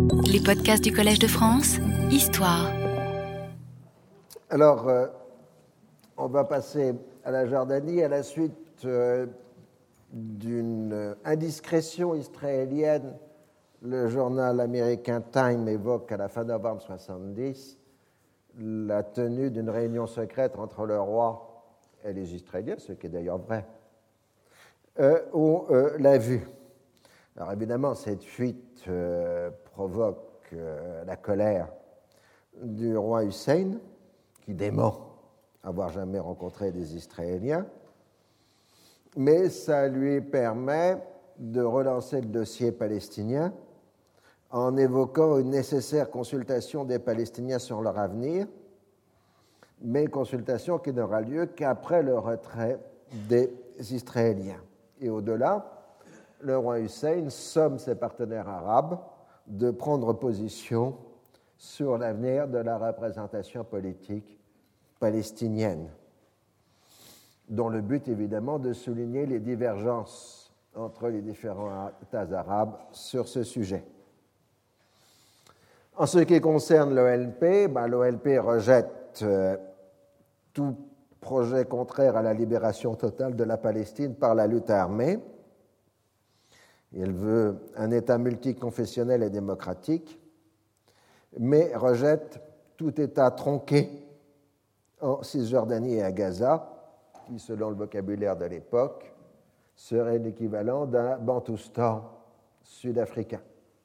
Les podcasts du Collège de France, Histoire. Alors, on va passer à la Jordanie à la suite d'une indiscrétion israélienne. Le journal américain Time évoque à la fin novembre 1970 la tenue d'une réunion secrète entre le roi et les Israéliens, ce qui est d'ailleurs vrai. On l'a vu. Alors évidemment, cette fuite provoque la colère du roi Hussein, qui dément avoir jamais rencontré des Israéliens, mais ça lui permet de relancer le dossier palestinien en évoquant une nécessaire consultation des Palestiniens sur leur avenir, mais consultation qui n'aura lieu qu'après le retrait des Israéliens. Et au-delà, le roi Hussein somme ses partenaires arabes de prendre position sur l'avenir de la représentation politique palestinienne, dont le but évidemment de souligner les divergences entre les différents États arabes sur ce sujet. En ce qui concerne l'OLP, l'OLP rejette tout projet contraire à la libération totale de la Palestine par la lutte armée. Il veut un État multiconfessionnel et démocratique, mais rejette tout État tronqué en Cisjordanie et à Gaza, qui, selon le vocabulaire de l'époque, serait l'équivalent d'un Bantoustan sud-africain.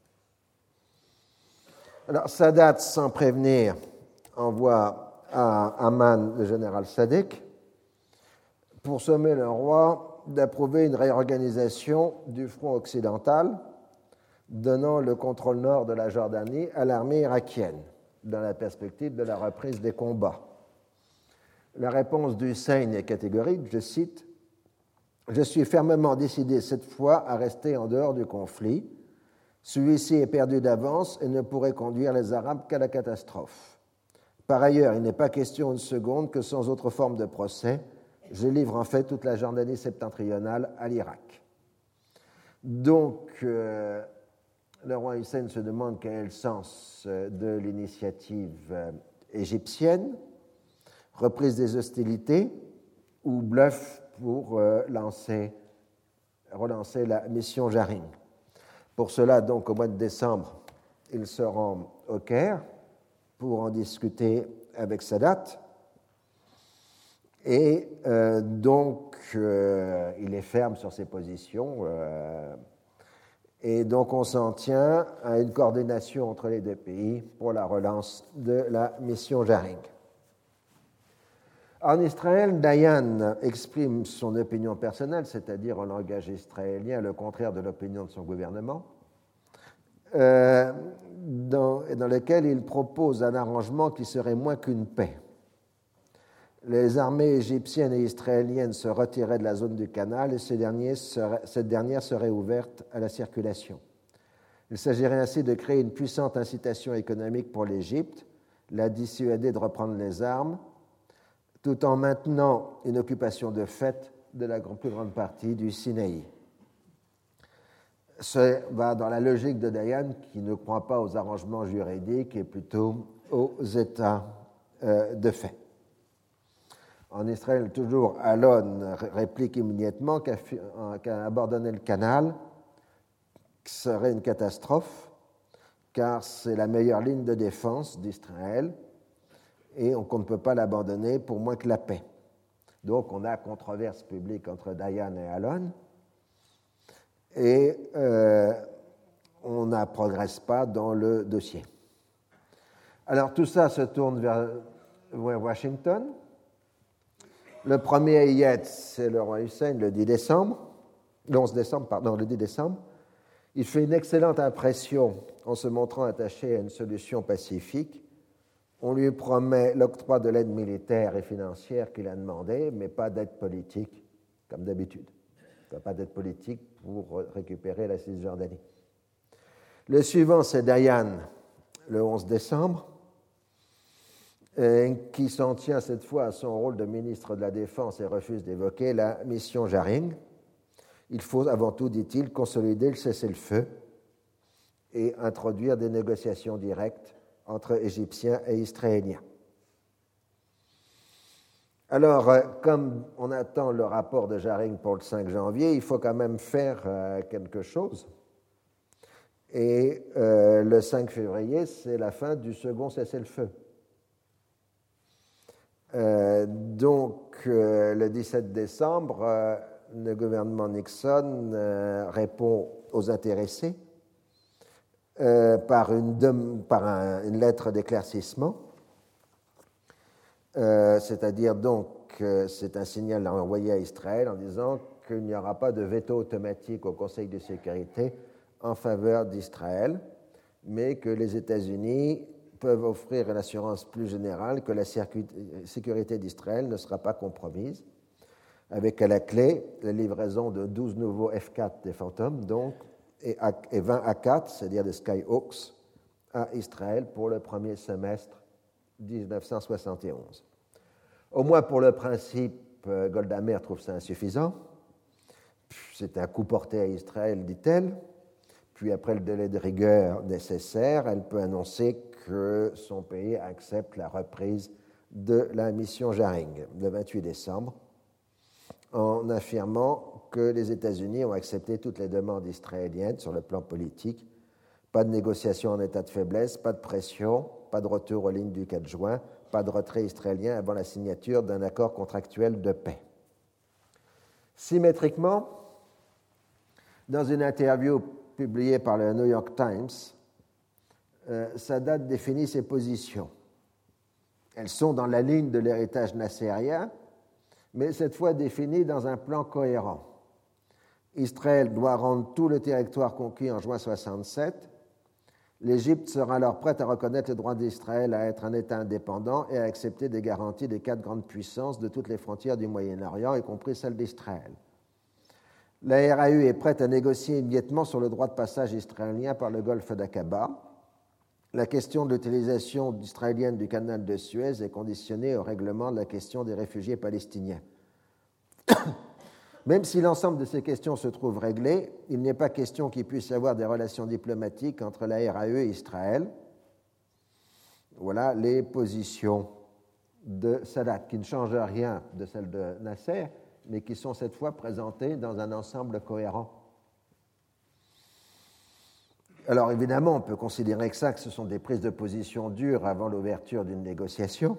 Alors, Sadat, sans prévenir, envoie à Amman le général Sadek pour sommer le roi d'approuver une réorganisation du front occidental, donnant le contrôle nord de la Jordanie à l'armée irakienne, dans la perspective de la reprise des combats. La réponse d'Hussein est catégorique, je cite, « Je suis fermement décidé cette fois à rester en dehors du conflit. Celui-ci est perdu d'avance et ne pourrait conduire les Arabes qu'à la catastrophe. Par ailleurs, il n'est pas question une seconde que sans autre forme de procès, je livre en fait toute la Jordanie septentrionale à l'Irak. » Donc, le roi Hussein se demande quel est le sens de l'initiative égyptienne, reprise des hostilités ou bluff pour relancer la mission Jaring. Pour cela, donc, au mois de décembre, il se rend au Caire pour en discuter avec Sadat. Et donc, il est ferme sur ses positions. Et donc, on s'en tient à une coordination entre les deux pays pour la relance de la mission Jaring. En Israël, Dayan exprime son opinion personnelle, c'est-à-dire en langage israélien, le contraire de l'opinion de son gouvernement, dans lequel il propose un arrangement qui serait moins qu'une paix. Les armées égyptiennes et israéliennes se retiraient de la zone du canal et cette dernière serait ouverte à la circulation. Il s'agirait ainsi de créer une puissante incitation économique pour l'Égypte, la dissuader de reprendre les armes, tout en maintenant une occupation de fait de la plus grande partie du Sinaï. Ça va dans la logique de Dayan, qui ne croit pas aux arrangements juridiques et plutôt aux états de fait. En Israël, toujours, Alon réplique immédiatement qu'abandonner le canal serait une catastrophe, car c'est la meilleure ligne de défense d'Israël et qu'on ne peut pas l'abandonner pour moins que la paix. Donc, on a controverse publique entre Dayan et Alon et on ne progresse pas dans le dossier. Alors, tout ça se tourne vers Washington. Le premier Hayet, c'est le roi Hussein, le 10 décembre. Il fait une excellente impression en se montrant attaché à une solution pacifique. On lui promet l'octroi de l'aide militaire et financière qu'il a demandé, mais pas d'aide politique, comme d'habitude. Pas d'aide politique pour récupérer la Cisjordanie. Le suivant, c'est Dayan, le 11 décembre. Qui s'en tient cette fois à son rôle de ministre de la Défense et refuse d'évoquer la mission Jaring. Il faut avant tout, dit-il, consolider le cessez-le-feu et introduire des négociations directes entre Égyptiens et Israéliens. Alors, comme on attend le rapport de Jaring pour le 5 janvier, il faut quand même faire quelque chose. Et le 5 février, c'est la fin du second cessez-le-feu. Donc, le 17 décembre, le gouvernement Nixon répond aux intéressés par une lettre d'éclaircissement. C'est-à-dire donc, c'est un signal envoyé à Israël en disant qu'il n'y aura pas de veto automatique au Conseil de sécurité en faveur d'Israël, mais que les États-Unis peuvent offrir une assurance plus générale que la sécurité d'Israël ne sera pas compromise, avec à la clé la livraison de 12 nouveaux F-4 des Phantom, donc, et 20 A-4, c'est-à-dire des Skyhawks, à Israël pour le premier semestre 1971. Au moins pour le principe, Golda Meir trouve ça insuffisant. C'est un coup porté à Israël, dit-elle. Puis après le délai de rigueur nécessaire, elle peut annoncer que son pays accepte la reprise de la mission Jaring le 28 décembre, en affirmant que les États-Unis ont accepté toutes les demandes israéliennes sur le plan politique. Pas de négociation en état de faiblesse, pas de pression, pas de retour aux lignes du 4 juin, pas de retrait israélien avant la signature d'un accord contractuel de paix. Symétriquement, dans une interview publiée par le New York Times, Sadat définit ses positions. Elles sont dans la ligne de l'héritage nassérien, mais cette fois définies dans un plan cohérent. Israël doit rendre tout le territoire conquis en juin 1967. L'Égypte sera alors prête à reconnaître le droit d'Israël à être un État indépendant et à accepter des garanties des 4 grandes puissances de toutes les frontières du Moyen-Orient, y compris celle d'Israël. La RAU est prête à négocier immédiatement sur le droit de passage israélien par le golfe d'Aqaba. La question de l'utilisation israélienne du canal de Suez est conditionnée au règlement de la question des réfugiés palestiniens. Même si l'ensemble de ces questions se trouve réglé, il n'est pas question qu'il puisse y avoir des relations diplomatiques entre la RAE et Israël. Voilà les positions de Sadat, qui ne changent rien de celles de Nasser, mais qui sont cette fois présentées dans un ensemble cohérent. Alors évidemment, on peut considérer que ce sont des prises de position dures avant l'ouverture d'une négociation,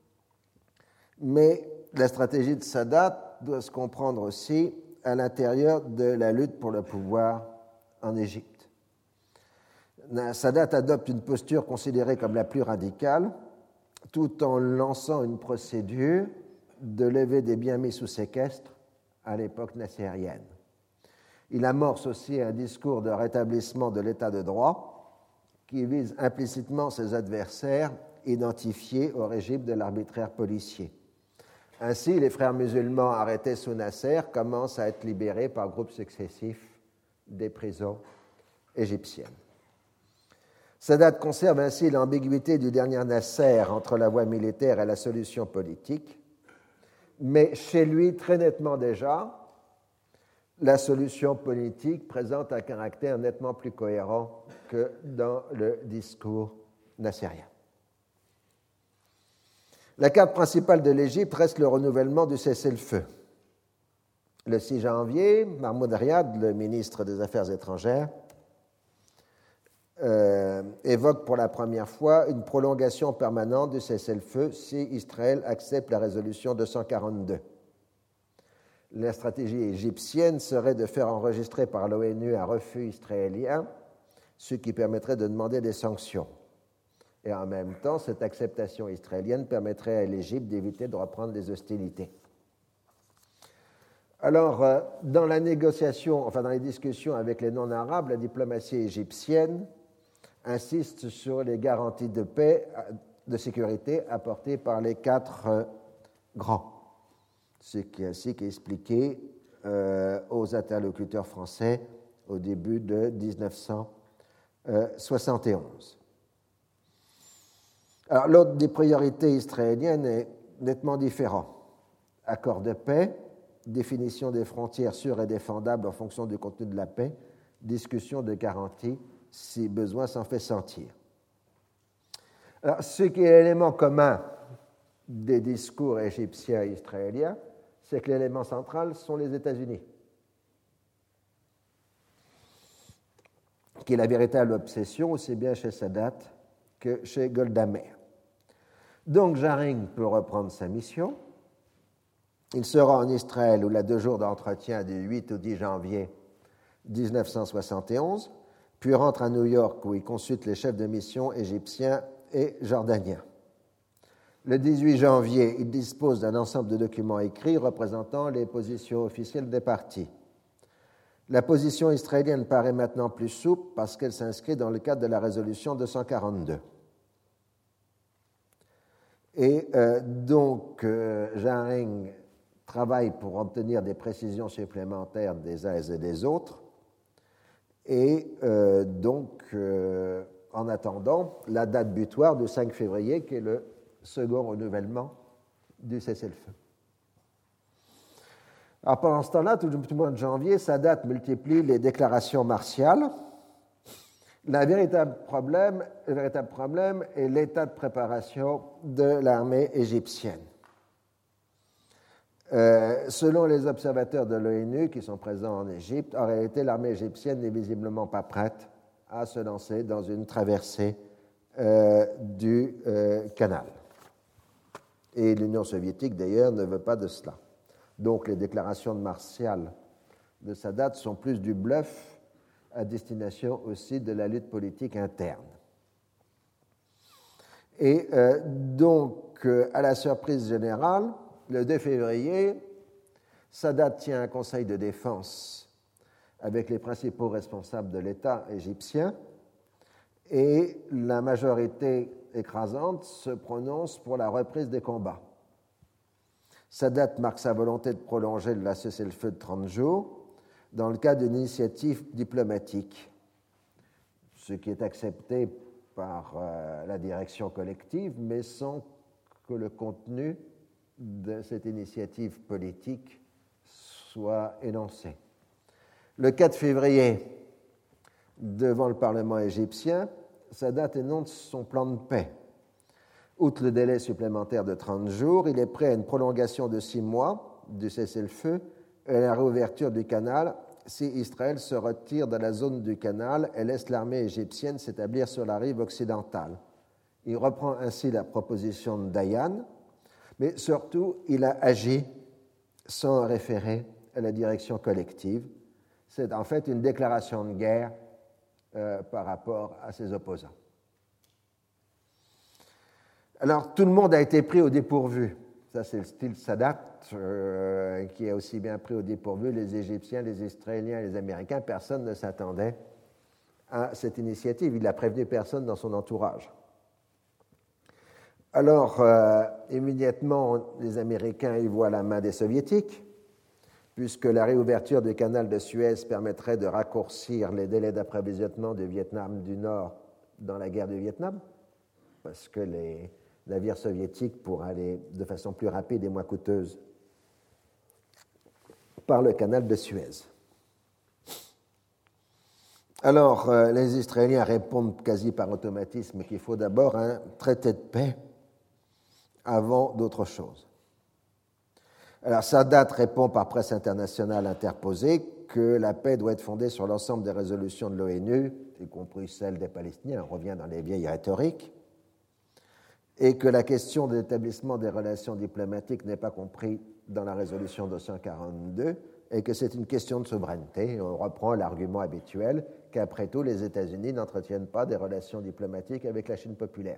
mais la stratégie de Sadat doit se comprendre aussi à l'intérieur de la lutte pour le pouvoir en Égypte. Sadat adopte une posture considérée comme la plus radicale, tout en lançant une procédure de levée des biens mis sous séquestre à l'époque nassérienne. Il amorce aussi un discours de rétablissement de l'état de droit qui vise implicitement ses adversaires identifiés au régime de l'arbitraire policier. Ainsi, les frères musulmans arrêtés sous Nasser commencent à être libérés par groupes successifs des prisons égyptiennes. Sadat conserve ainsi l'ambiguïté du dernier Nasser entre la voie militaire et la solution politique, mais chez lui, très nettement déjà, la solution politique présente un caractère nettement plus cohérent que dans le discours nassérien. La carte principale de l'Égypte reste le renouvellement du cessez-le-feu. Le 6 janvier, Mahmoud Riyad, le ministre des Affaires étrangères, évoque pour la première fois une prolongation permanente du cessez-le-feu si Israël accepte la résolution 242. La stratégie égyptienne serait de faire enregistrer par l'ONU un refus israélien, ce qui permettrait de demander des sanctions. Et en même temps, cette acceptation israélienne permettrait à l'Égypte d'éviter de reprendre les hostilités. Alors, dans la négociation, dans les discussions avec les non-arabes, la diplomatie égyptienne insiste sur les garanties de paix, de sécurité apportées par les 4 grands. Ce qui est ainsi expliqué aux interlocuteurs français au début de 1971. Alors, l'autre des priorités israéliennes est nettement différent. Accord de paix, définition des frontières sûres et défendables en fonction du contenu de la paix, discussion de garanties si besoin s'en fait sentir. Alors, ce qui est l'élément commun des discours égyptiens et israéliens, c'est que l'élément central sont les États-Unis, qui est la véritable obsession aussi bien chez Sadat que chez Golda Meir. Donc Jaring peut reprendre sa mission. Il sera en Israël où il a 2 jours d'entretien du 8 au 10 janvier 1971, puis rentre à New York où il consulte les chefs de mission égyptiens et jordaniens. Le 18 janvier, il dispose d'un ensemble de documents écrits représentant les positions officielles des partis. La position israélienne paraît maintenant plus souple parce qu'elle s'inscrit dans le cadre de la résolution 242. Et donc, Jaring travaille pour obtenir des précisions supplémentaires des uns et des autres. Et en attendant, la date butoir du 5 février, qui est le second renouvellement du cessez-le-feu. Alors pendant ce temps-là, tout le mois de janvier, Sadat multiplie les déclarations martiales. Le véritable problème est l'état de préparation de l'armée égyptienne. Selon les observateurs de l'ONU qui sont présents en Égypte, en réalité, l'armée égyptienne n'est visiblement pas prête à se lancer dans une traversée du canal. Et l'Union soviétique, d'ailleurs, ne veut pas de cela. Donc les déclarations martiales de Sadat sont plus du bluff à destination aussi de la lutte politique interne. Et à la surprise générale, le 2 février, Sadat tient un conseil de défense avec les principaux responsables de l'État égyptien et la majorité écrasante se prononce pour la reprise des combats. Sadat marque sa volonté de prolonger le cessez-le-feu de 30 jours dans le cadre d'une initiative diplomatique, ce qui est accepté par la direction collective, mais sans que le contenu de cette initiative politique soit énoncé. Le 4 février, devant le Parlement égyptien, Sadat énonce son plan de paix. Outre le délai supplémentaire de 30 jours, il est prêt à une prolongation de 6 mois du cessez-le-feu et à la réouverture du canal si Israël se retire de la zone du canal et laisse l'armée égyptienne s'établir sur la rive occidentale. Il reprend ainsi la proposition de Dayan, mais surtout, il a agi sans référer à la direction collective. C'est en fait une déclaration de guerre par rapport à ses opposants. Alors, tout le monde a été pris au dépourvu. Ça, c'est le style Sadat, qui a aussi bien pris au dépourvu les Égyptiens, les Israéliens et les Américains. Personne ne s'attendait à cette initiative. Il n'a prévenu personne dans son entourage. Alors, immédiatement, les Américains y voient la main des Soviétiques, puisque la réouverture du canal de Suez permettrait de raccourcir les délais d'approvisionnement du Vietnam du Nord dans la guerre du Vietnam, parce que les navires soviétiques pourraient aller de façon plus rapide et moins coûteuse par le canal de Suez. Alors, les Israéliens répondent quasi par automatisme qu'il faut d'abord un traité de paix avant d'autre chose. Alors, Sadat répond par presse internationale interposée que la paix doit être fondée sur l'ensemble des résolutions de l'ONU, y compris celle des Palestiniens, on revient dans les vieilles rhétoriques, et que la question de l'établissement des relations diplomatiques n'est pas comprise dans la résolution 242, et que c'est une question de souveraineté. On reprend l'argument habituel qu'après tout, les États-Unis n'entretiennent pas des relations diplomatiques avec la Chine populaire.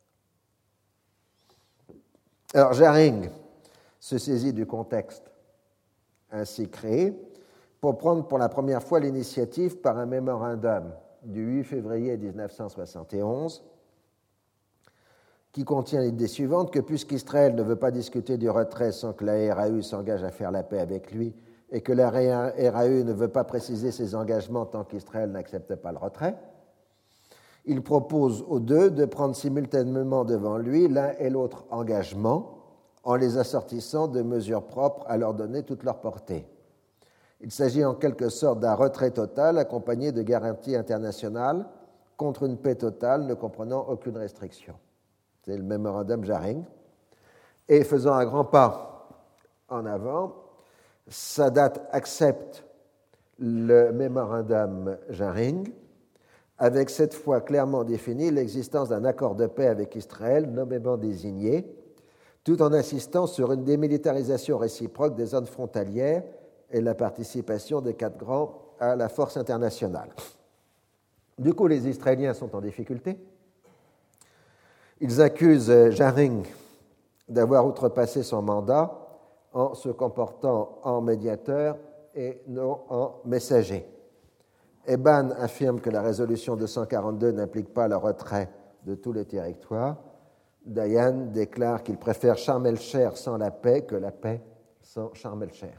Alors, Jaring se saisit du contexte ainsi créé pour prendre pour la première fois l'initiative par un mémorandum du 8 février 1971 qui contient l'idée suivante que puisqu'Israël ne veut pas discuter du retrait sans que la RAU s'engage à faire la paix avec lui et que la RAU ne veut pas préciser ses engagements tant qu'Israël n'accepte pas le retrait, il propose aux deux de prendre simultanément devant lui l'un et l'autre engagement en les assortissant de mesures propres à leur donner toute leur portée. Il s'agit en quelque sorte d'un retrait total accompagné de garanties internationales contre une paix totale ne comprenant aucune restriction. C'est le mémorandum Jaring. Et faisant un grand pas en avant, Sadat accepte le mémorandum Jaring, avec cette fois clairement défini l'existence d'un accord de paix avec Israël nommément désigné, tout en insistant sur une démilitarisation réciproque des zones frontalières et la participation des 4 grands à la force internationale. Du coup, les Israéliens sont en difficulté. Ils accusent Jaring d'avoir outrepassé son mandat en se comportant en médiateur et non en messager. Eban affirme que la résolution 242 n'implique pas le retrait de tout le territoire. Dayan déclare qu'il préfère Sharm el-Sheikh sans la paix que la paix sans Sharm el-Sheikh.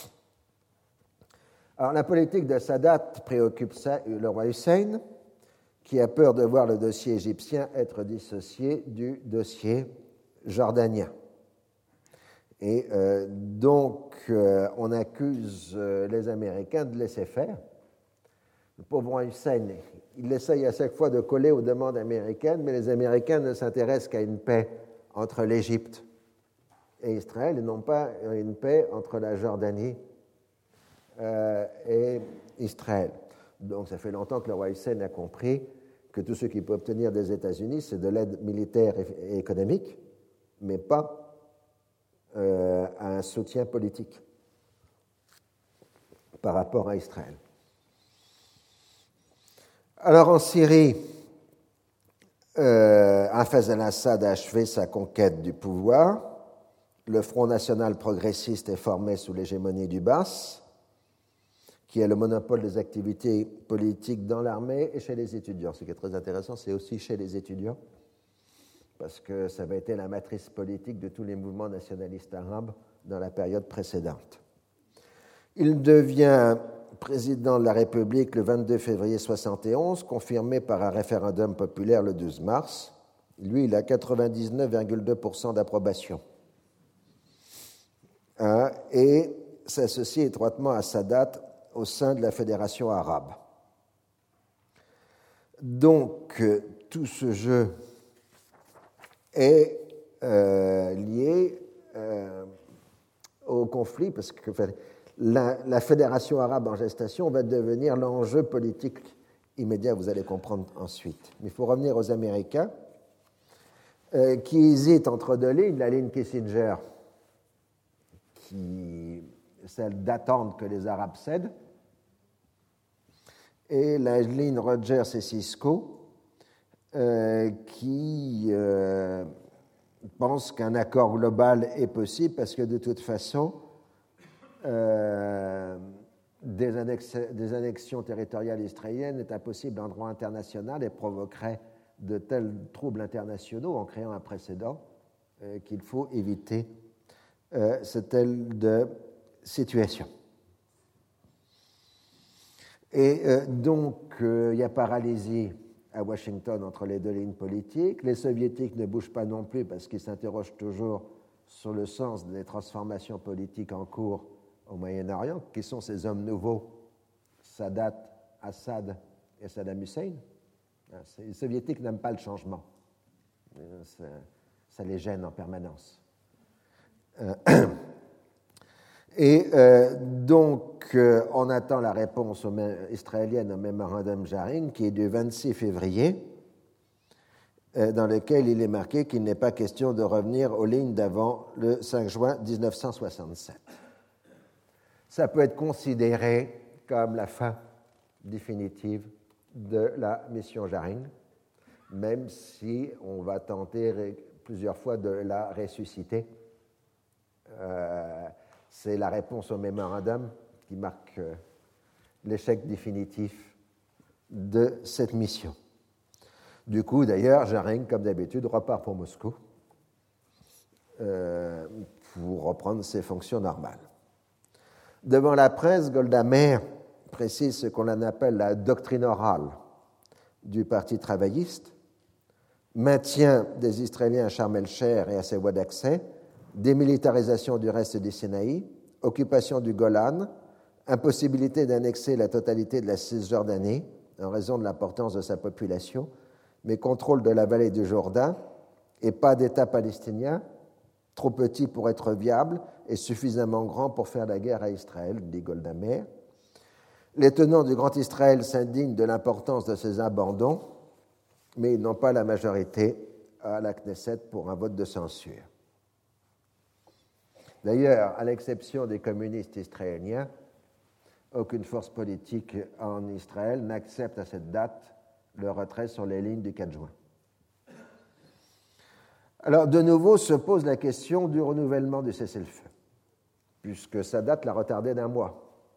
Alors, la politique de Sadat préoccupe le roi Hussein, qui a peur de voir le dossier égyptien être dissocié du dossier jordanien. Et donc, on accuse les Américains de laisser faire. Le pauvre roi Hussein, il essaye à chaque fois de coller aux demandes américaines, mais les Américains ne s'intéressent qu'à une paix entre l'Égypte et Israël, et non pas une paix entre la Jordanie et Israël. Donc ça fait longtemps que le roi Hussein a compris que tout ce qu'il peut obtenir des États-Unis, c'est de l'aide militaire et économique, mais pas un soutien politique par rapport à Israël. Alors en Syrie, Hafez al-Assad a achevé sa conquête du pouvoir. Le Front national progressiste est formé sous l'hégémonie du Baas, qui a le monopole des activités politiques dans l'armée et chez les étudiants. Ce qui est très intéressant, c'est aussi chez les étudiants, parce que ça avait été la matrice politique de tous les mouvements nationalistes arabes dans la période précédente. Il devient président de la République le 22 février 1971, confirmé par un référendum populaire le 12 mars. Lui, il a 99,2% d'approbation. Et s'associe étroitement à Sadat au sein de la Fédération arabe. Donc, tout ce jeu est lié au conflit, parce que la Fédération arabe en gestation va devenir l'enjeu politique immédiat, vous allez comprendre ensuite. Mais il faut revenir aux Américains qui hésitent entre deux lignes, la ligne Kissinger, celle d'attendre que les Arabes cèdent, et la ligne Rogers et Cisco, qui pensent qu'un accord global est possible parce que de toute façon, des annexions territoriales israéliennes est impossible en droit international et provoquerait de tels troubles internationaux en créant un précédent qu'il faut éviter ce tel de situation. Et donc, il y a paralysie à Washington entre les deux lignes politiques. Les soviétiques ne bougent pas non plus parce qu'ils s'interrogent toujours sur le sens des transformations politiques en cours au Moyen-Orient. Qui sont ces hommes nouveaux, Sadat, Assad et Saddam Hussein? Les soviétiques n'aiment pas le changement. Ça les gêne en permanence. Et donc, on attend la réponse israélienne au mémorandum Jaring, qui est du 26 février, dans lequel il est marqué qu'il n'est pas question de revenir aux lignes d'avant le 5 juin 1967. Ça peut être considéré comme la fin définitive de la mission Jaring, même si on va tenter plusieurs fois de la ressusciter. C'est la réponse au mémorandum qui marque l'échec définitif de cette mission. Du coup, d'ailleurs, Jaring, comme d'habitude, repart pour Moscou pour reprendre ses fonctions normales. Devant la presse, Golda Meir précise ce qu'on appelle la doctrine orale du Parti travailliste, maintien des Israéliens à Sharm el-Sheikh et à ses voies d'accès, démilitarisation du reste du Sinaï, occupation du Golan, impossibilité d'annexer la totalité de la Cisjordanie, en raison de l'importance de sa population, mais contrôle de la vallée du Jourdain et pas d'État palestinien, trop petit pour être viable et suffisamment grand pour faire la guerre à Israël, dit Golda Meir. Les tenants du Grand Israël s'indignent de l'importance de ces abandons, mais ils n'ont pas la majorité à la Knesset pour un vote de censure. D'ailleurs, à l'exception des communistes israéliens, aucune force politique en Israël n'accepte à cette date le retrait sur les lignes du 4 juin. Alors, de nouveau, se pose la question du renouvellement du cessez-le-feu, puisque sa date l'a retardé d'1 mois.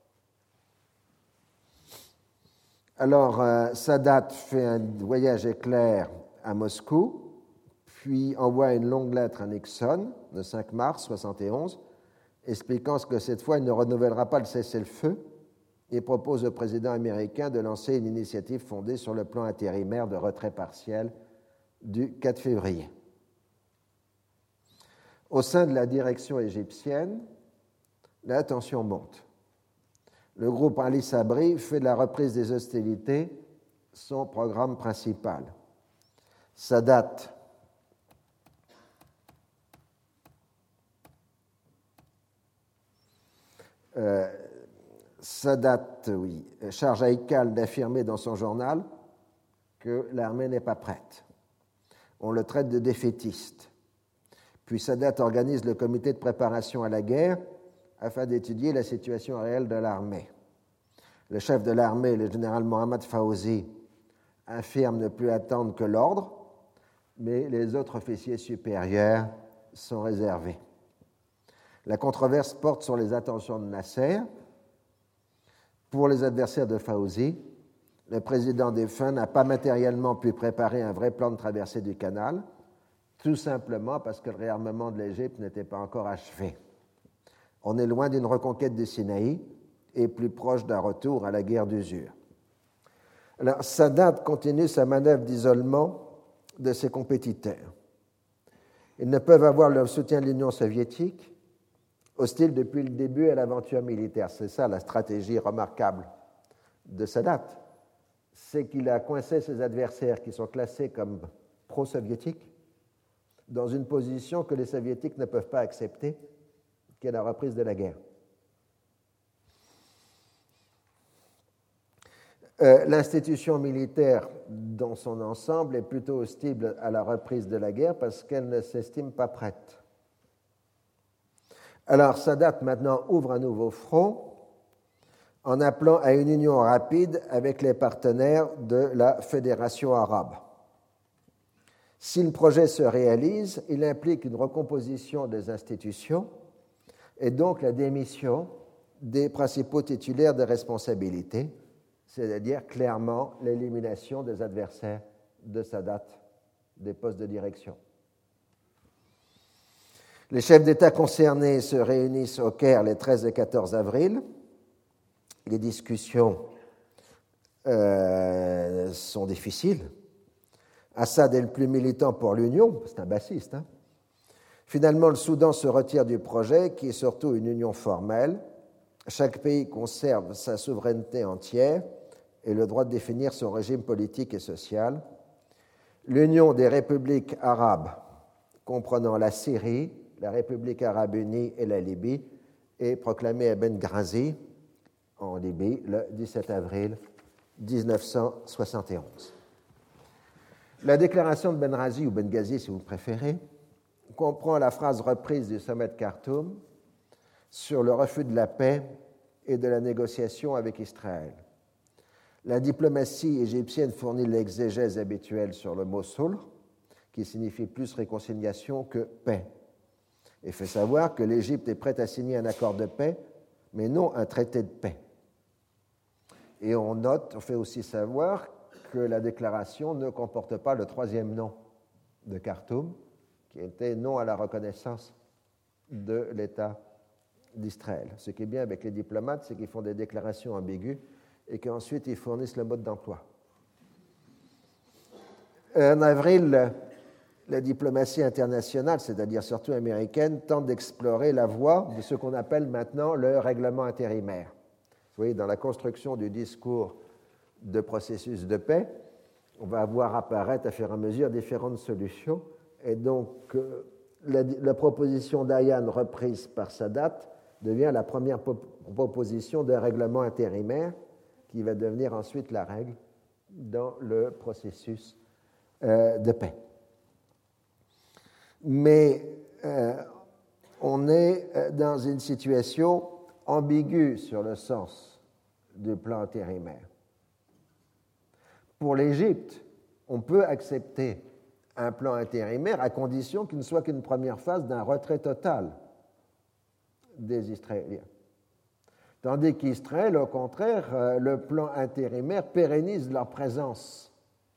Alors, Sadat fait un voyage éclair à Moscou, puis envoie une longue lettre à Nixon le 5 mars 1971, expliquant que cette fois, il ne renouvellera pas le cessez-le-feu et propose au président américain de lancer une initiative fondée sur le plan intérimaire de retrait partiel du 4 février. Au sein de la direction égyptienne, la tension monte. Le groupe Ali Sabri fait de la reprise des hostilités son programme principal. Sadat charge Haïkal d'affirmer dans son journal que l'armée n'est pas prête. On le traite de défaitiste. Puis Sadat organise le comité de préparation à la guerre afin d'étudier la situation réelle de l'armée. Le chef de l'armée, le général Mohammad Fawzi, affirme ne plus attendre que l'ordre, mais les autres officiers supérieurs sont réservés. La controverse porte sur les intentions de Nasser. Pour les adversaires de Fawzi, le président défunt n'a pas matériellement pu préparer un vrai plan de traversée du canal, tout simplement parce que le réarmement de l'Égypte n'était pas encore achevé. On est loin d'une reconquête du Sinaï et plus proche d'un retour à la guerre d'usure. Alors, Sadat continue sa manœuvre d'isolement de ses compétiteurs. Ils ne peuvent avoir le soutien de l'Union soviétique, hostile depuis le début à l'aventure militaire. C'est ça la stratégie remarquable de Sadat, c'est qu'il a coincé ses adversaires qui sont classés comme pro-soviétiques dans une position que les soviétiques ne peuvent pas accepter, qui est la reprise de la guerre. L'institution militaire dans son ensemble est plutôt hostile à la reprise de la guerre parce qu'elle ne s'estime pas prête. Alors Sadat maintenant ouvre un nouveau front en appelant à une union rapide avec les partenaires de la Fédération arabe. Si le projet se réalise, il implique une recomposition des institutions et donc la démission des principaux titulaires de responsabilité, c'est-à-dire clairement l'élimination des adversaires de Sadat des postes de direction. Les chefs d'État concernés se réunissent au Caire les 13 et 14 avril. Les discussions sont difficiles. Assad est le plus militant pour l'Union, c'est un bassiste. Finalement, le Soudan se retire du projet, qui est surtout une union formelle. Chaque pays conserve sa souveraineté entière et le droit de définir son régime politique et social. L'union des républiques arabes, comprenant la Syrie, la République arabe unie et la Libye, est proclamée à Benghazi, en Libye, le 17 avril 1971. La déclaration de Benghazi, ou Benghazi si vous préférez, comprend la phrase reprise du sommet de Khartoum sur le refus de la paix et de la négociation avec Israël. La diplomatie égyptienne fournit l'exégèse habituelle sur le mot sulh, qui signifie plus réconciliation que paix, et fait savoir que l'Égypte est prête à signer un accord de paix, mais non un traité de paix. Et on fait aussi savoir que la déclaration ne comporte pas le troisième nom de Khartoum, qui était non à la reconnaissance de l'État d'Israël. Ce qui est bien avec les diplomates, c'est qu'ils font des déclarations ambiguës et qu'ensuite ils fournissent le mode d'emploi. En avril, la diplomatie internationale, c'est-à-dire surtout américaine, tente d'explorer la voie de ce qu'on appelle maintenant le règlement intérimaire. Vous voyez, dans la construction du discours de processus de paix, on va voir apparaître à fur et à mesure différentes solutions. Et donc, la proposition d'Ayyan reprise par Sadat devient la première proposition d'un règlement intérimaire qui va devenir ensuite la règle dans le processus de paix. Mais on est dans une situation ambiguë sur le sens du plan intérimaire. Pour l'Égypte, on peut accepter un plan intérimaire à condition qu'il ne soit qu'une première phase d'un retrait total des Israéliens. Tandis qu'Israël, au contraire, le plan intérimaire pérennise leur présence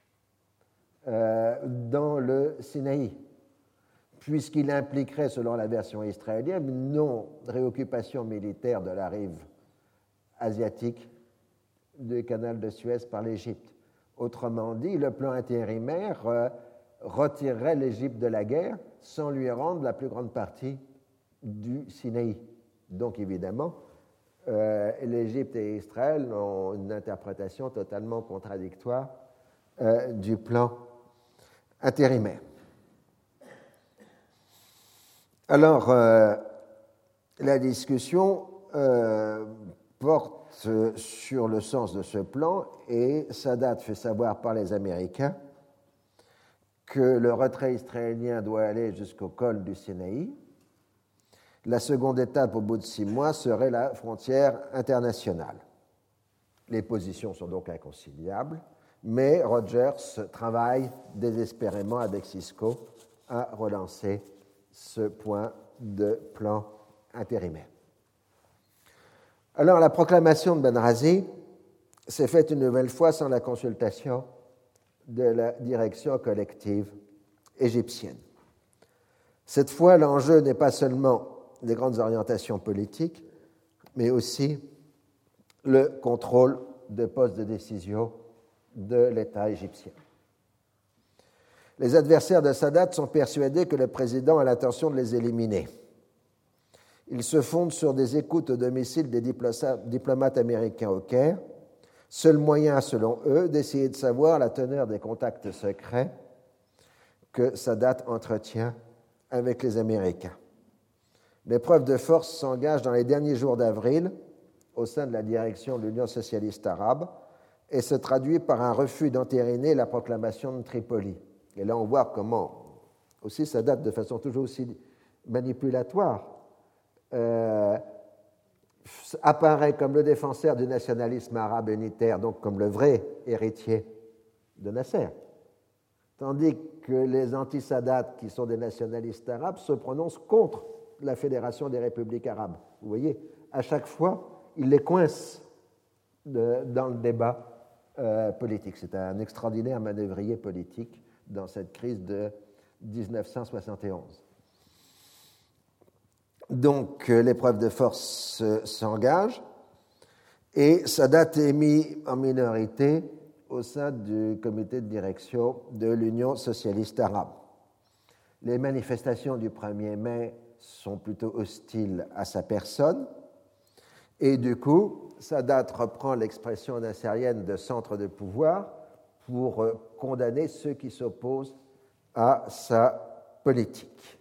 dans le Sinaï, puisqu'il impliquerait, selon la version israélienne, une non-réoccupation militaire de la rive asiatique du canal de Suez par l'Égypte. Autrement dit, le plan intérimaire retirerait l'Égypte de la guerre sans lui rendre la plus grande partie du Sinaï. Donc, évidemment, l'Égypte et Israël ont une interprétation totalement contradictoire du plan intérimaire. Alors, la discussion porte sur le sens de ce plan et Sadat fait savoir par les Américains que le retrait israélien doit aller jusqu'au col du Sinaï. La seconde étape, au bout de 6 mois, serait la frontière internationale. Les positions sont donc inconciliables, mais Rogers travaille désespérément avec Cisco à relancer ce point de plan intérimaire. Alors, la proclamation de Benrazi s'est faite une nouvelle fois sans la consultation de la direction collective égyptienne. Cette fois, l'enjeu n'est pas seulement les grandes orientations politiques, mais aussi le contrôle des postes de décision de l'État égyptien. Les adversaires de Sadat sont persuadés que le président a l'intention de les éliminer. Ils se fondent sur des écoutes au domicile des diplomates américains au Caire, seul moyen, selon eux, d'essayer de savoir la teneur des contacts secrets que Sadat entretient avec les Américains. L'épreuve de force s'engage dans les derniers jours d'avril au sein de la direction de l'Union socialiste arabe et se traduit par un refus d'entériner la proclamation de Tripoli. Et là, on voit comment aussi Sadat, de façon toujours aussi manipulatoire, apparaît comme le défenseur du nationalisme arabe unitaire, donc comme le vrai héritier de Nasser. Tandis que les anti-Sadat, qui sont des nationalistes arabes, se prononcent contre la Fédération des républiques arabes. Vous voyez, à chaque fois, il les coince dans le débat politique. C'est un extraordinaire manœuvrier politique dans cette crise de 1971. Donc, l'épreuve de force s'engage et Sadat est mis en minorité au sein du comité de direction de l'Union socialiste arabe. Les manifestations du 1er mai sont plutôt hostiles à sa personne et du coup, Sadat reprend l'expression nassérienne de centre de pouvoir pour condamner ceux qui s'opposent à sa politique.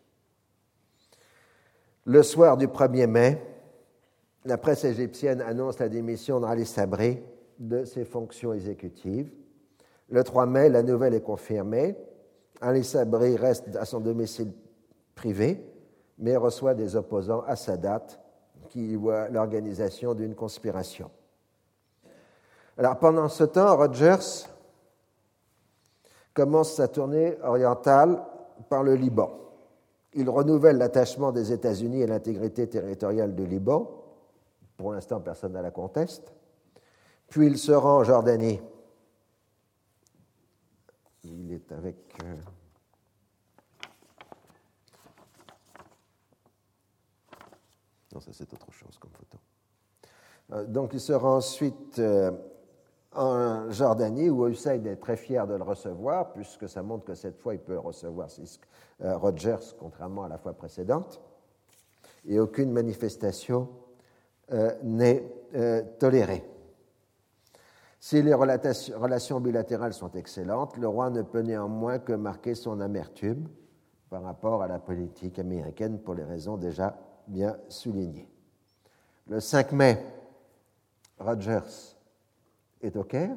Le soir du 1er mai, la presse égyptienne annonce la démission d'Ali Sabri de ses fonctions exécutives. Le 3 mai, la nouvelle est confirmée. Ali Sabri reste à son domicile privé, mais reçoit des opposants à Sadat qui voient l'organisation d'une conspiration. Alors, pendant ce temps, Rogers commence sa tournée orientale par le Liban. Il renouvelle l'attachement des États-Unis à l'intégrité territoriale du Liban. Pour l'instant, personne ne la conteste. Puis il se rend en Jordanie. Il est avec... Non, ça c'est autre chose comme photo. Donc il se rend ensuite en Jordanie, où Hussein est très fier de le recevoir, puisque ça montre que cette fois il peut recevoir Rogers, contrairement à la fois précédente, et aucune manifestation n'est tolérée. Si les relations bilatérales sont excellentes, le roi ne peut néanmoins que marquer son amertume par rapport à la politique américaine pour les raisons déjà bien soulignées. Le 5 mai, Rogers est au Caire.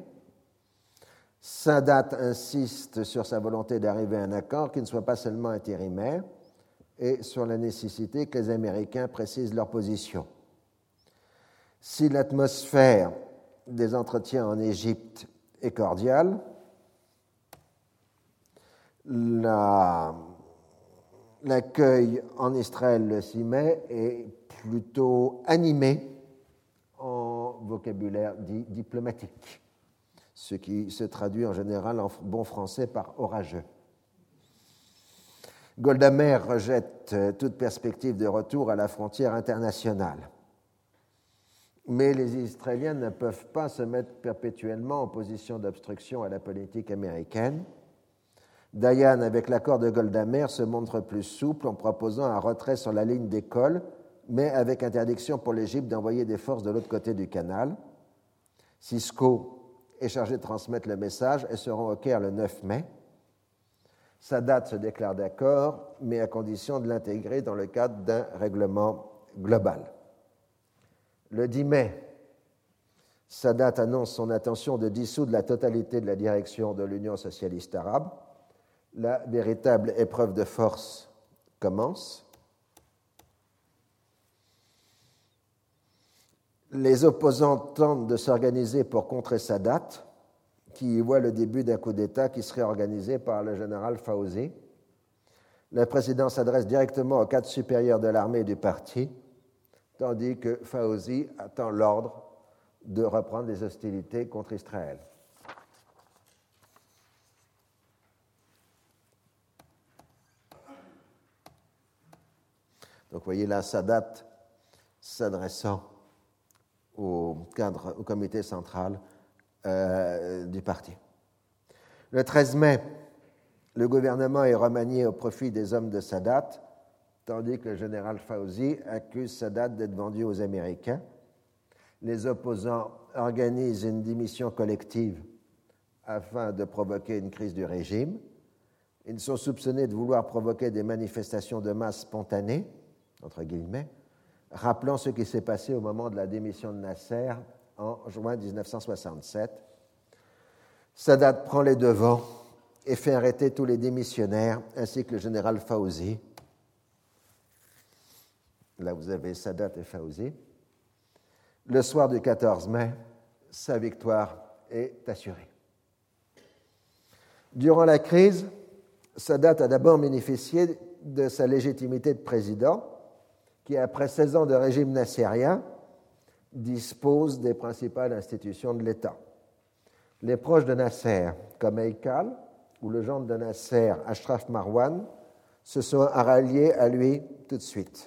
Sadat insiste sur sa volonté d'arriver à un accord qui ne soit pas seulement intérimaire et sur la nécessité que les Américains précisent leur position. Si l'atmosphère des entretiens en Égypte est cordiale, l'accueil en Israël le 6 mai est plutôt animé en vocabulaire dit diplomatique, ce qui se traduit en général en bon français par orageux. Golda Meir rejette toute perspective de retour à la frontière internationale. Mais les Israéliens ne peuvent pas se mettre perpétuellement en position d'obstruction à la politique américaine. Dayan, avec l'accord de Golda Meir, se montre plus souple en proposant un retrait sur la ligne des cols, mais avec interdiction pour l'Égypte d'envoyer des forces de l'autre côté du canal. Sisko est chargé de transmettre le message et se rend au Caire le 9 mai. Sadat se déclare d'accord, mais à condition de l'intégrer dans le cadre d'un règlement global. Le 10 mai, Sadat annonce son intention de dissoudre la totalité de la direction de l'Union socialiste arabe. La véritable épreuve de force commence. Les opposants tentent de s'organiser pour contrer Sadat, qui y voit le début d'un coup d'État qui serait organisé par le général Fawzi. Le président s'adresse directement au cadre supérieur de l'armée et du parti, tandis que Fawzi attend l'ordre de reprendre les hostilités contre Israël. Donc, vous voyez là Sadat s'adressant au comité central du parti. Le 13 mai, le gouvernement est remanié au profit des hommes de Sadat, tandis que le général Fawzi accuse Sadat d'être vendu aux Américains. Les opposants organisent une démission collective afin de provoquer une crise du régime. Ils sont soupçonnés de vouloir provoquer des manifestations de masse spontanées, entre guillemets, rappelant ce qui s'est passé au moment de la démission de Nasser en juin 1967. Sadat prend les devants et fait arrêter tous les démissionnaires, ainsi que le général Fawzi. Là, vous avez Sadat et Fawzi. Le soir du 14 mai, sa victoire est assurée. Durant la crise, Sadat a d'abord bénéficié de sa légitimité de président, qui, après 16 ans de régime nassérien, dispose des principales institutions de l'État. Les proches de Nasser, comme Haïkal ou le gendre de Nasser, Ashraf Marwan, se sont ralliés à lui tout de suite.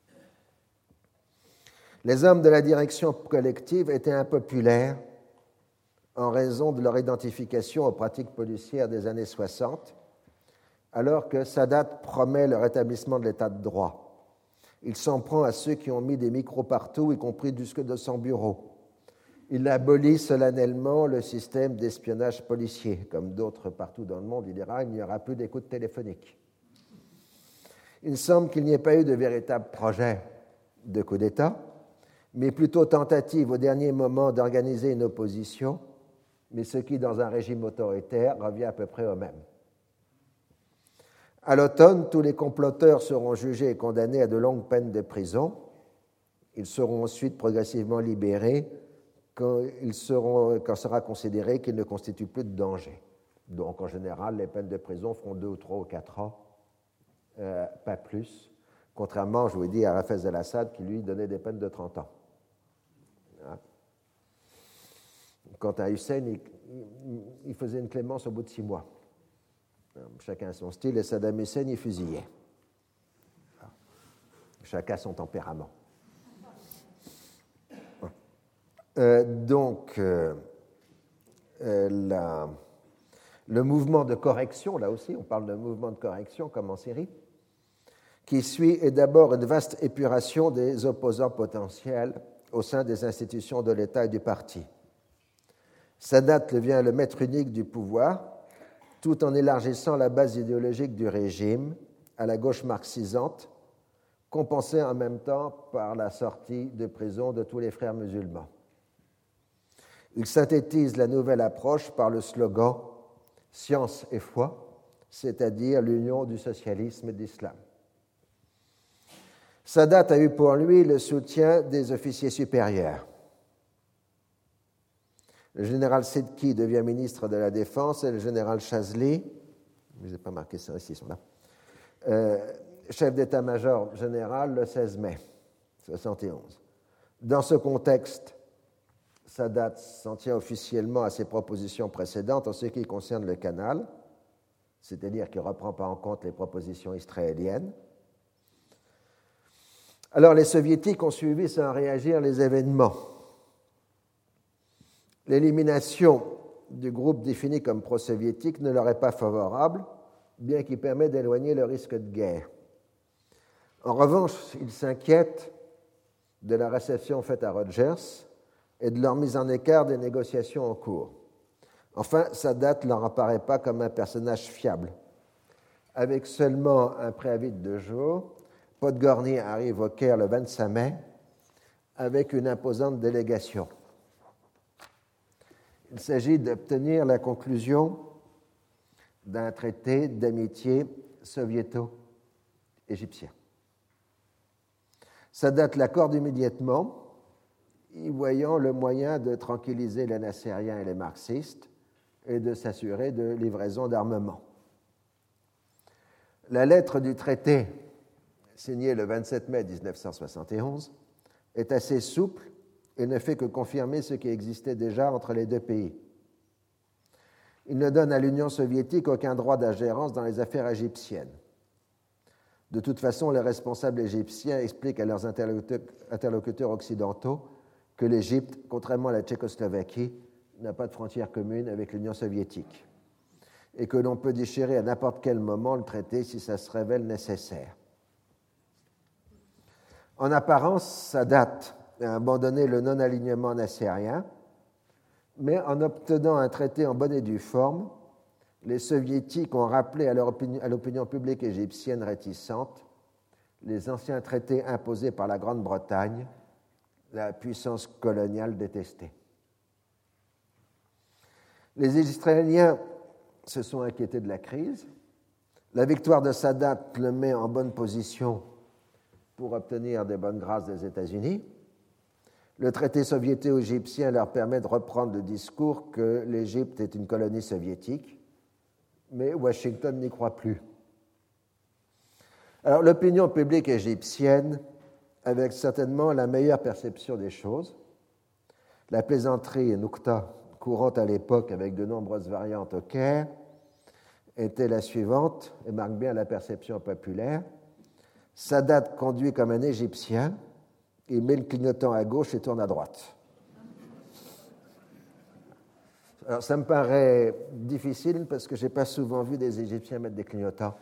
Les hommes de la direction collective étaient impopulaires en raison de leur identification aux pratiques policières des années 60, alors que Sadat promet le rétablissement de l'état de droit. Il s'en prend à ceux qui ont mis des micros partout, y compris jusque de son bureau. Il abolit solennellement le système d'espionnage policier. Comme d'autres partout dans le monde, il dira, il n'y aura plus d'écoute téléphonique. Il semble qu'il n'y ait pas eu de véritable projet de coup d'État, mais plutôt tentative au dernier moment d'organiser une opposition, mais ce qui, dans un régime autoritaire, revient à peu près au même. À l'automne, tous les comploteurs seront jugés et condamnés à de longues peines de prison. Ils seront ensuite progressivement libérés quand sera considéré qu'ils ne constituent plus de danger. Donc, en général, les peines de prison feront 2 ou 3 ou 4 ans, pas plus, contrairement, je vous dis, à Hafez el-Assad qui, lui, donnait des peines de 30 ans. Quant à Hussein, il faisait une clémence au bout de 6 mois. Chacun a son style, et Saddam Hussein y fusillait. Chacun son tempérament. Donc, le mouvement de correction, là aussi, on parle de mouvement de correction comme en Syrie, qui suit est d'abord une vaste épuration des opposants potentiels au sein des institutions de l'État et du parti. Sadat devient le maître unique du pouvoir, tout en élargissant la base idéologique du régime à la gauche marxisante, compensée en même temps par la sortie de prison de tous les frères musulmans. Il synthétise la nouvelle approche par le slogan « Science et foi », c'est-à-dire l'union du socialisme et de l'islam. Sadat a eu pour lui le soutien des officiers supérieurs. Le général Sidki devient ministre de la Défense et le général Chazli, je n'ai pas marqué ça ici, ils sont là, chef d'état-major général le 16 mai 1971. Dans ce contexte, Sadat s'en tient officiellement à ses propositions précédentes en ce qui concerne le canal, c'est-à-dire qu'il ne reprend pas en compte les propositions israéliennes. Alors les soviétiques ont suivi sans réagir les événements. L'élimination du groupe défini comme pro-soviétique ne leur est pas favorable, bien qu'il permet d'éloigner le risque de guerre. En revanche, ils s'inquiètent de la réception faite à Rogers et de leur mise en écart des négociations en cours. Enfin, Sadat ne leur apparaît pas comme un personnage fiable. Avec seulement un préavis de 2 jours, Podgorny arrive au Caire le 25 mai avec une imposante délégation. Il s'agit d'obtenir la conclusion d'un traité d'amitié soviéto-égyptien. Sadat l'accorde immédiatement, y voyant le moyen de tranquilliser les nassériens et les marxistes et de s'assurer de livraison d'armement. La lettre du traité, signée le 27 mai 1971, est assez souple et ne fait que confirmer ce qui existait déjà entre les deux pays. Il ne donne à l'Union soviétique aucun droit d'ingérence dans les affaires égyptiennes. De toute façon, les responsables égyptiens expliquent à leurs interlocuteurs occidentaux que l'Égypte, contrairement à la Tchécoslovaquie, n'a pas de frontière commune avec l'Union soviétique et que l'on peut déchirer à n'importe quel moment le traité si ça se révèle nécessaire. En apparence, Sadat a abandonné le non-alignement nassérien, mais en obtenant un traité en bonne et due forme, les soviétiques ont rappelé à l'opinion publique égyptienne réticente les anciens traités imposés par la Grande-Bretagne, la puissance coloniale détestée. Les Israéliens se sont inquiétés de la crise. La victoire de Sadat le met en bonne position pour obtenir des bonnes grâces des États-Unis. Le traité soviéto-égyptien leur permet de reprendre le discours que l'Égypte est une colonie soviétique, mais Washington n'y croit plus. Alors, l'opinion publique égyptienne avait certainement la meilleure perception des choses. La plaisanterie Nukta, courante à l'époque avec de nombreuses variantes au Caire, était la suivante, et marque bien la perception populaire. Sadat conduit comme un Égyptien, il met le clignotant à gauche et tourne à droite. Alors, ça me paraît difficile parce que je n'ai pas souvent vu des Égyptiens mettre des clignotants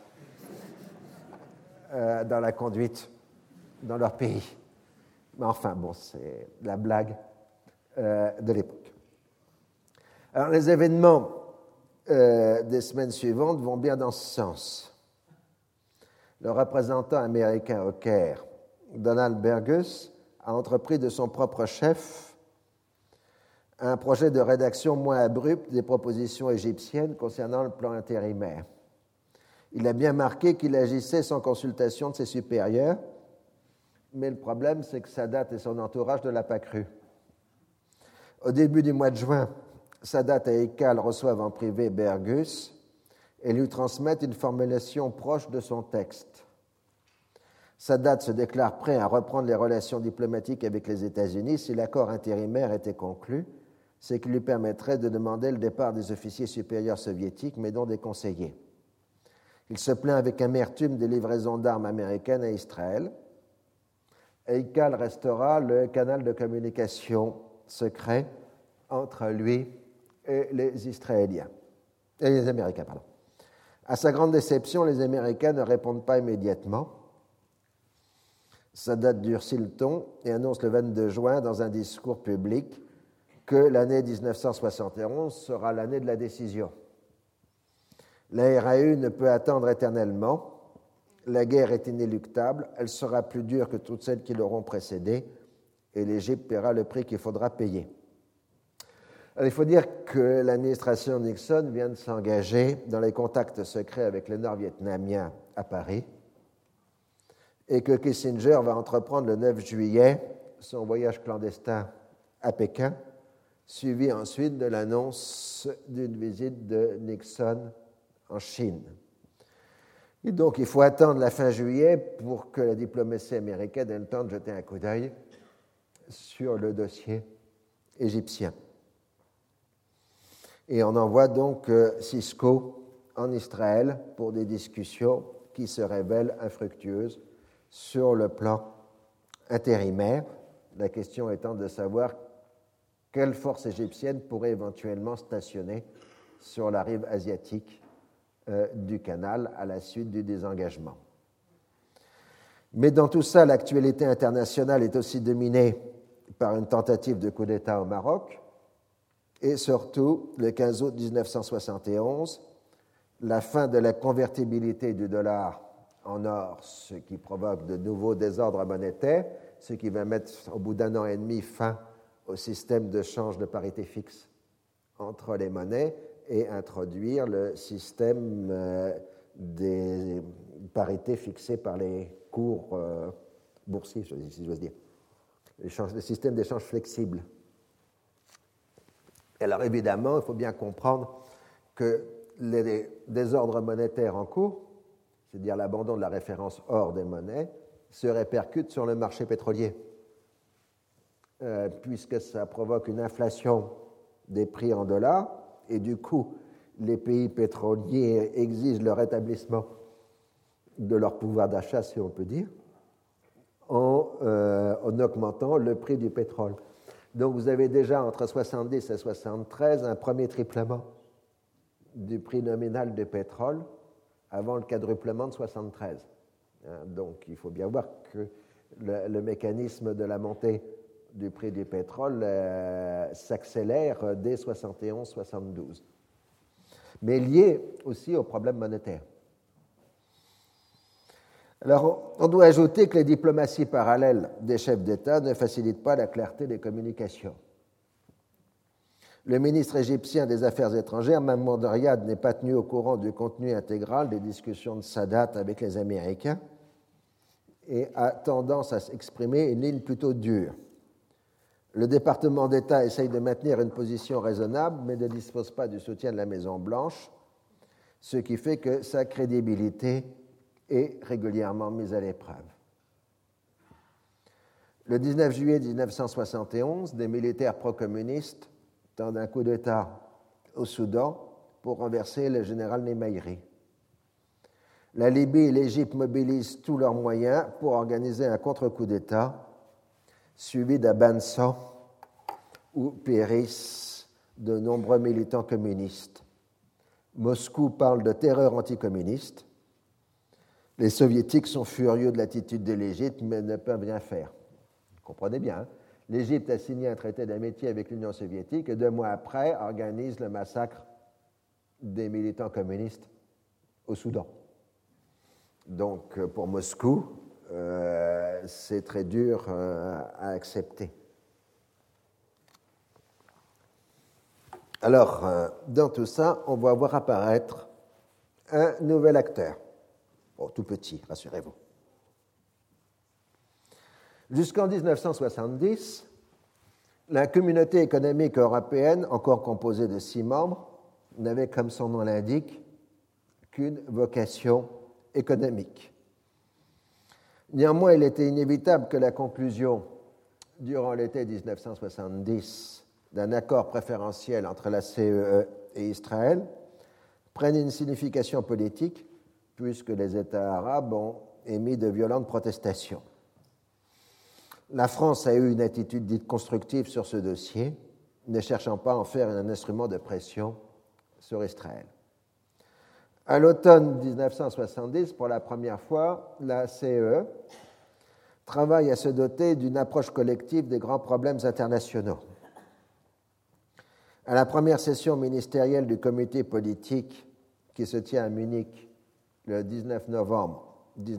dans la conduite dans leur pays. Mais enfin, bon, c'est la blague de l'époque. Alors, les événements des semaines suivantes vont bien dans ce sens. Le représentant américain au Caire, Donald Burgess, a entrepris de son propre chef un projet de rédaction moins abrupt des propositions égyptiennes concernant le plan intérimaire. Il a bien marqué qu'il agissait sans consultation de ses supérieurs, mais le problème, c'est que Sadat et son entourage ne l'ont pas cru. Au début du mois de juin, Sadat et Ekal reçoivent en privé Burgess et lui transmettent une formulation proche de son texte. Sadat se déclare prêt à reprendre les relations diplomatiques avec les États-Unis si l'accord intérimaire était conclu, ce qui lui permettrait de demander le départ des officiers supérieurs soviétiques, mais dont des conseillers. Il se plaint avec amertume des livraisons d'armes américaines à Israël. Ekal restera le canal de communication secret entre lui et les Israéliens. Et les Américains, pardon. À sa grande déception, les Américains ne répondent pas immédiatement. Sadat durcit le ton et annonce le 22 juin dans un discours public que l'année 1971 sera l'année de la décision. La RAU ne peut attendre éternellement. La guerre est inéluctable. Elle sera plus dure que toutes celles qui l'auront précédée et l'Égypte paiera le prix qu'il faudra payer. Alors, il faut dire que l'administration Nixon vient de s'engager dans les contacts secrets avec les Nord-Vietnamiens à Paris et que Kissinger va entreprendre le 9 juillet son voyage clandestin à Pékin, suivi ensuite de l'annonce d'une visite de Nixon en Chine. Et donc, il faut attendre la fin juillet pour que la diplomatie américaine ait le temps de jeter un coup d'œil sur le dossier égyptien. Et on envoie donc Cisco en Israël pour des discussions qui se révèlent infructueuses sur le plan intérimaire, la question étant de savoir quelle force égyptienne pourrait éventuellement stationner sur la rive asiatique du canal à la suite du désengagement. Mais dans tout ça, l'actualité internationale est aussi dominée par une tentative de coup d'État au Maroc et surtout, le 15 août 1971, la fin de la convertibilité du dollar en or, ce qui provoque de nouveaux désordres monétaires, ce qui va mettre au bout d'un an et demi fin au système de change de parité fixe entre les monnaies et introduire le système des parités fixées par les cours boursiers, si j'ose dire, le système d'échange flexible. Alors évidemment, il faut bien comprendre que les désordres monétaires en cours, c'est-à-dire l'abandon de la référence or des monnaies, se répercutent sur le marché pétrolier, puisque ça provoque une inflation des prix en dollars, et du coup, les pays pétroliers exigent le rétablissement de leur pouvoir d'achat, si on peut dire, en augmentant le prix du pétrole. Donc vous avez déjà entre 70 et 73 un premier triplement du prix nominal du pétrole avant le quadruplement de 73. Donc il faut bien voir que le mécanisme de la montée du prix du pétrole s'accélère dès 71-72, mais lié aussi au problème monétaire. Alors, on doit ajouter que les diplomaties parallèles des chefs d'État ne facilitent pas la clarté des communications. Le ministre égyptien des Affaires étrangères, Mahmoud Riyad, n'est pas tenu au courant du contenu intégral des discussions de Sadat avec les Américains et a tendance à s'exprimer une ligne plutôt dure. Le département d'État essaye de maintenir une position raisonnable, mais ne dispose pas du soutien de la Maison-Blanche, ce qui fait que sa crédibilité est régulièrement mise à l'épreuve. Le 19 juillet 1971, des militaires pro-communistes tentent un coup d'État au Soudan pour renverser le général Nemairi. La Libye et l'Égypte mobilisent tous leurs moyens pour organiser un contre-coup d'État suivi d'un bain de sang où périssent de nombreux militants communistes. Moscou parle de terreur anticommuniste. Les soviétiques sont furieux de l'attitude de l'Égypte, mais ne peuvent rien faire. Vous comprenez bien, hein? L'Égypte a signé un traité d'amitié avec l'Union soviétique et 2 mois après organise le massacre des militants communistes au Soudan. Donc pour Moscou, c'est très dur à accepter. Alors, dans tout ça, on va voir apparaître un nouvel acteur. Bon, tout petit, rassurez-vous. Jusqu'en 1970, la communauté économique européenne, encore composée de 6 membres, n'avait, comme son nom l'indique, qu'une vocation économique. Néanmoins, il était inévitable que la conclusion, durant l'été 1970, d'un accord préférentiel entre la CEE et Israël prenne une signification politique, puisque les États arabes ont émis de violentes protestations. La France a eu une attitude dite constructive sur ce dossier, ne cherchant pas à en faire un instrument de pression sur Israël. À l'automne 1970, pour la première fois, la CEE travaille à se doter d'une approche collective des grands problèmes internationaux. À la première session ministérielle du comité politique qui se tient à Munich le 19 novembre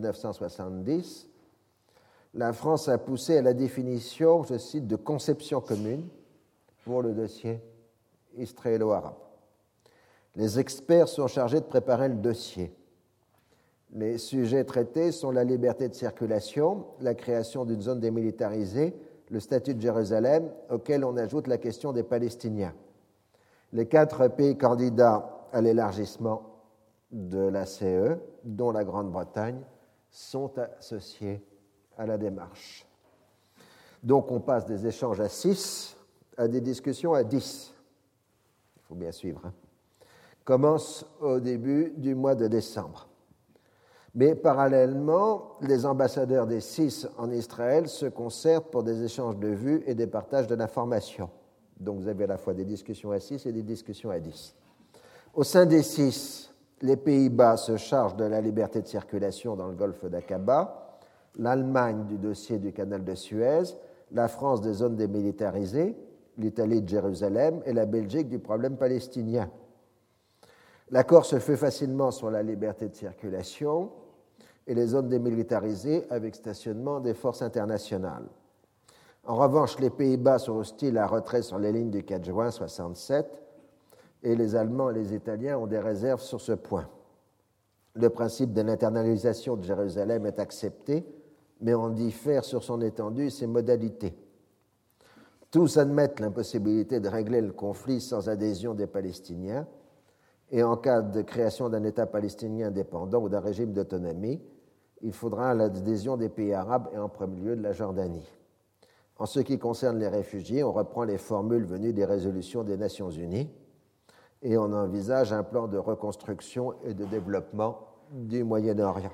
1970, la France a poussé à la définition, je cite, de conception commune pour le dossier israélo-arabe. Les experts sont chargés de préparer le dossier. Les sujets traités sont la liberté de circulation, la création d'une zone démilitarisée, le statut de Jérusalem, auquel on ajoute la question des Palestiniens. Les 4 pays candidats à l'élargissement de la CE, dont la Grande-Bretagne, sont associés à la démarche. Donc on passe des échanges à 6 à des discussions à 10. Il faut bien suivre. Commence au début du mois de décembre. Mais parallèlement, les ambassadeurs des 6 en Israël se concertent pour des échanges de vues et des partages de l'information. Donc vous avez à la fois des discussions à 6 et des discussions à 10. Au sein des 6, les Pays-Bas se chargent de la liberté de circulation dans le golfe d'Aqaba, l'Allemagne du dossier du canal de Suez, la France des zones démilitarisées, l'Italie de Jérusalem et la Belgique du problème palestinien. L'accord se fait facilement sur la liberté de circulation et les zones démilitarisées avec stationnement des forces internationales. En revanche, les Pays-Bas sont hostiles à retrait sur les lignes du 4 juin 1967 et les Allemands et les Italiens ont des réserves sur ce point. Le principe de l'internalisation de Jérusalem est accepté, mais on diffère sur son étendue et ses modalités. Tous admettent l'impossibilité de régler le conflit sans adhésion des Palestiniens, et en cas de création d'un État palestinien indépendant ou d'un régime d'autonomie, il faudra l'adhésion des pays arabes et en premier lieu de la Jordanie. En ce qui concerne les réfugiés, on reprend les formules venues des résolutions des Nations Unies et on envisage un plan de reconstruction et de développement du Moyen-Orient.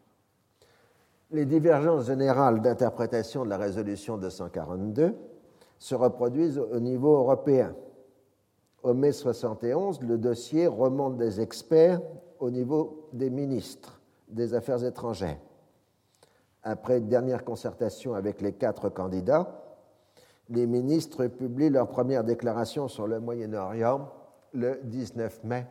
Les divergences générales d'interprétation de la résolution 242 se reproduisent au niveau européen. Au mai 1971, le dossier remonte des experts au niveau des ministres des Affaires étrangères. Après une dernière concertation avec les 4 candidats, les ministres publient leur première déclaration sur le Moyen-Orient le 19 mai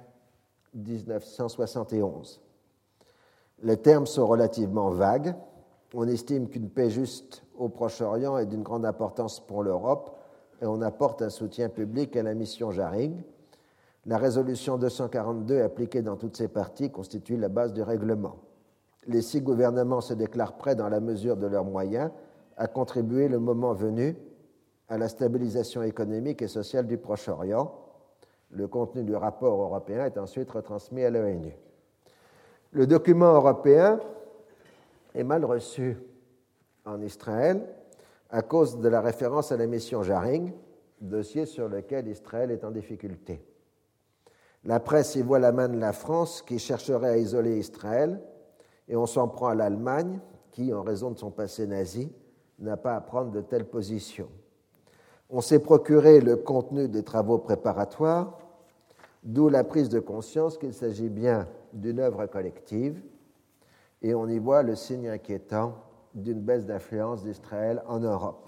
1971. Les termes sont relativement vagues. On estime qu'une paix juste au Proche-Orient est d'une grande importance pour l'Europe et on apporte un soutien public à la mission Jaring. La résolution 242 appliquée dans toutes ses parties constitue la base du règlement. Les 6 gouvernements se déclarent prêts dans la mesure de leurs moyens à contribuer le moment venu à la stabilisation économique et sociale du Proche-Orient. Le contenu du rapport européen est ensuite retransmis à l'ONU. Le document européen est mal reçu en Israël à cause de la référence à la mission Jaring, dossier sur lequel Israël est en difficulté. La presse y voit la main de la France qui chercherait à isoler Israël et on s'en prend à l'Allemagne qui, en raison de son passé nazi, n'a pas à prendre de telles positions. On s'est procuré le contenu des travaux préparatoires, d'où la prise de conscience qu'il s'agit bien d'une œuvre collective et on y voit le signe inquiétant d'une baisse d'influence d'Israël en Europe.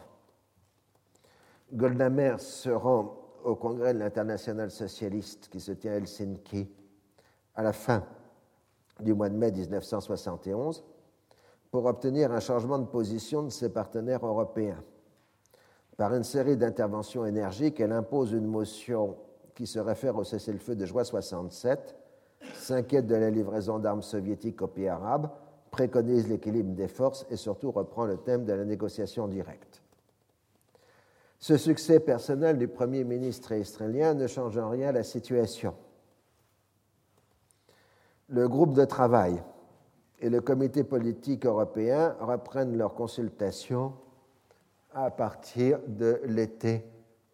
Golda Meir se rend au congrès de l'Internationale socialiste qui se tient à Helsinki à la fin du mois de mai 1971 pour obtenir un changement de position de ses partenaires européens. Par une série d'interventions énergiques, elle impose une motion qui se réfère au cessez-le-feu de juin 1967, s'inquiète de la livraison d'armes soviétiques aux pays arabes, préconise l'équilibre des forces et surtout reprend le thème de la négociation directe. Ce succès personnel du Premier ministre israélien ne change en rien la situation. Le groupe de travail et le comité politique européen reprennent leurs consultations à partir de l'été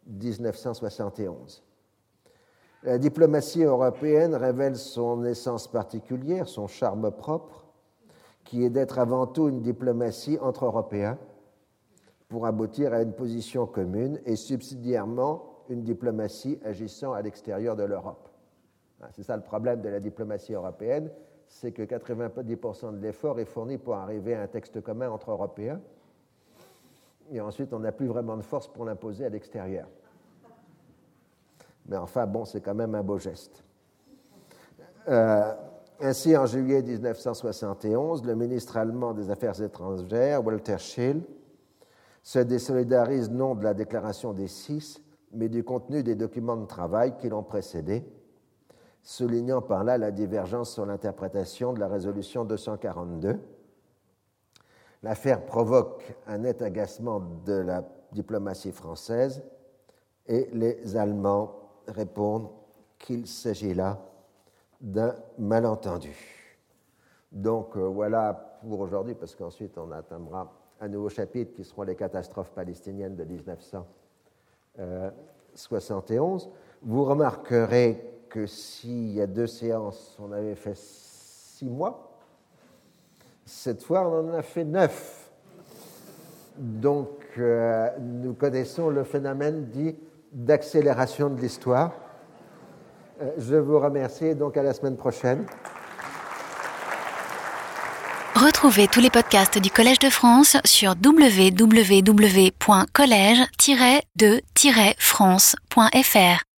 1971. La diplomatie européenne révèle son essence particulière, son charme propre, qui est d'être avant tout une diplomatie entre Européens pour aboutir à une position commune et subsidiairement une diplomatie agissant à l'extérieur de l'Europe. C'est ça le problème de la diplomatie européenne, c'est que 90% de l'effort est fourni pour arriver à un texte commun entre Européens et ensuite on n'a plus vraiment de force pour l'imposer à l'extérieur. Mais enfin, bon, c'est quand même un beau geste. Ainsi, en juillet 1971, le ministre allemand des Affaires étrangères, Walter Scheel, se désolidarise non de la déclaration des Six, mais du contenu des documents de travail qui l'ont précédé, soulignant par là la divergence sur l'interprétation de la résolution 242. L'affaire provoque un net agacement de la diplomatie française et les Allemands répondent qu'il s'agit là d'un malentendu. Donc voilà pour aujourd'hui, parce qu'ensuite on atteindra un nouveau chapitre qui seront les catastrophes palestiniennes de 1971. Vous remarquerez que s'il y a 2 séances, on avait fait 6 mois, cette fois on en a fait 9. Donc nous connaissons le phénomène dit d'accélération de l'histoire. Je vous remercie et donc à la semaine prochaine. Retrouvez tous les podcasts du Collège de France sur www.collège-de-france.fr.